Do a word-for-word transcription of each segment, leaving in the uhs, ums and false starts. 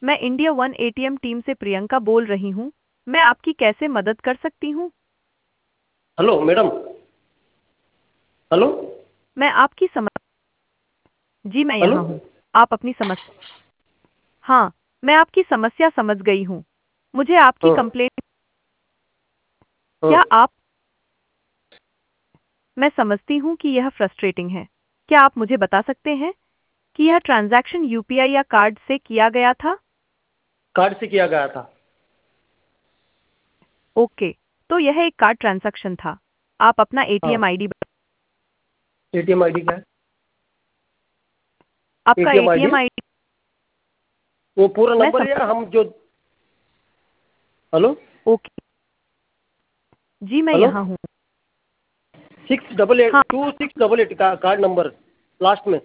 मैं India One ATM team से प्रियंका बोल रही हूँ। मैं आपकी कैसे मदद कर सकती हूँ? Hello madam. हेलो। मैं आपकी समझ जी, मैं हेलो। यहाँ हूँ। आप अपनी समस्या हाँ, मैं आपकी समस्या समझ गई हूँ। मुझे आपकी हाँ। कंप्लेंट हाँ। क्या आप मैं समझती हूँ कि यह फ्रस्ट्रेटिंग है। क्या आप मुझे बता सकते हैं कि यह ट्रांज़ैक्शन यूपीआई या कार्ड से किया गया था? कार्ड से किया गया था। ओके, तो यह एक कार्ड ट्रांज़ैक्शन था। आप अपना हाँ। एटीएम आईडी एटीएम आईडी क्या है? आपका एटीएम आईडी एटीएम आईडी वो पूरा मैं नंबर सम या हम जो। हेलो। ओके, जी मैं हेलो। यहाँ हूँ। सिक्स डबल एट हाँ, टू सिक्स डबल एट का कार्ड नंबर लास्ट में।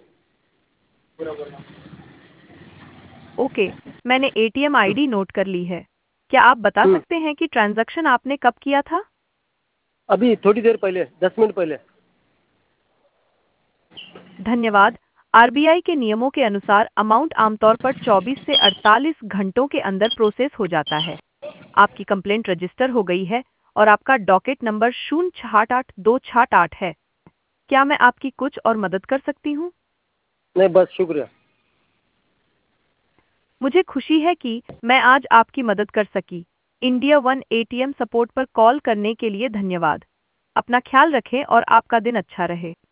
ओके, मैंने एटीएम आईडी नोट कर ली है। क्या आप बता हम्म। सकते हैं कि ट्रांज़ैक्शन आपने कब किया था? अभी थोड़ी देर पहले, दस मिनट पहले। धन्यवाद। आरबीआई के नियमों के अनुसार अमाउंट आमतौर पर चौबीस से अड़तालीस घंटों के अंदर प्रोसेस हो जाता है। आपकी कंप्लेंट रजिस्टर हो गई है और आपका डॉकेट नंबर शून्य छाठ आठ दो छाठ आठ है। क्या मैं आपकी कुछ और मदद कर सकती हूँ? नहीं, बस शुक्रिया। मुझे खुशी है कि मैं आज आपकी मदद कर सकी। इंडिया वन एटीएम सपोर्ट पर कॉल करने के लिए धन्यवाद। अपना ख्याल रखें और आपका दिन अच्छा रहे।